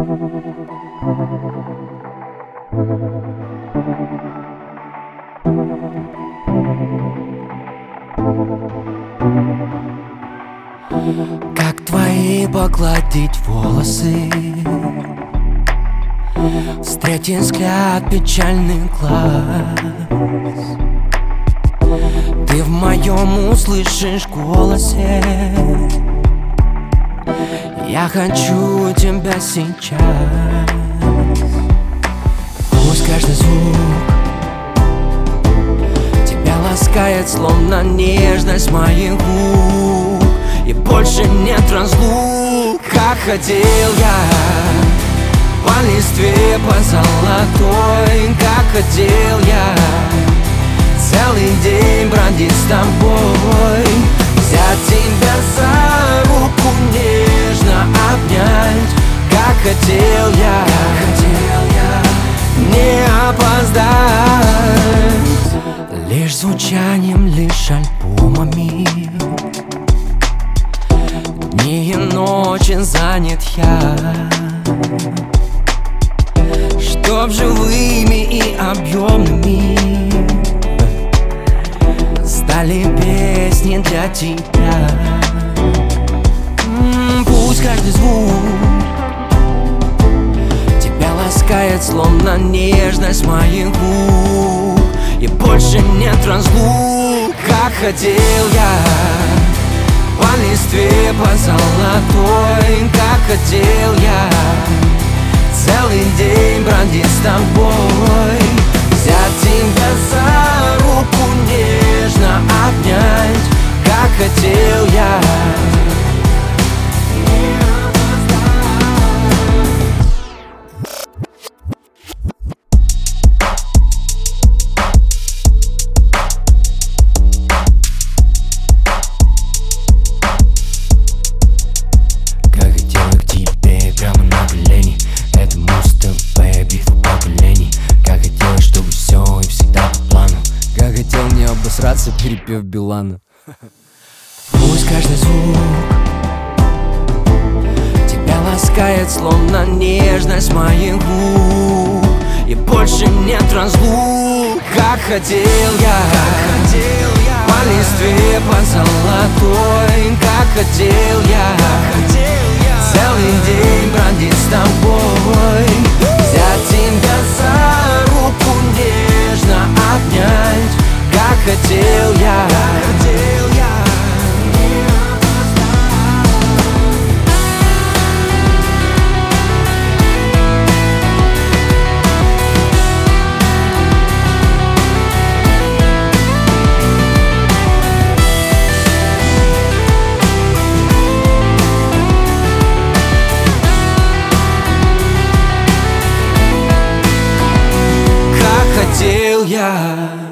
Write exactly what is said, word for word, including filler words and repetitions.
Как твои погладить волосы, встретить взгляд печальный глаз. Ты в моем услышишь голосе: я хочу тебя сейчас. Пусть каждый звук тебя ласкает, словно нежность моих губ, и больше нет разлук. Как хотел я по листве, по золотой, как хотел я целый день бродить с тобой, взять тебя за руку, нежно обнять. Как хотел я, как хотел я не опоздать. Лишь звучанием, лишь альбомами, дни и ночи занят я, чтоб живыми и объемными стали песни для тебя. М-м, пусть каждый звук тебя ласкает, словно нежность моих губ, и больше нет разлук. Как хотел я по листве, по золотой, как хотел я целый день бродить с тобой, взять тебя за руку, нежно обнять. Как хотел я не обосраться, перепев Билана. Пусть каждый звук тебя ласкает, словно нежность моих губ, и больше нет разлук. Как хотел я, как хотел я по листве, по золотой, как хотел я, как хотел я целый день бродить с тобой, взять тебя за руку, нежно обнять. Как хотел я, как хотел я не опоздать. Как хотел я.